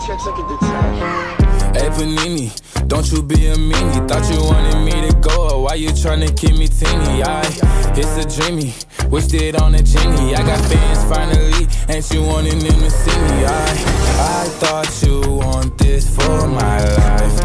Hey Panini, don't you be a meanie. Thought you wanted me to go, or why you tryna keep me teeny? It's a dreamy, wished it on a genie. I got fans finally, ain't you wanting them to see me? I thought you want this for my life.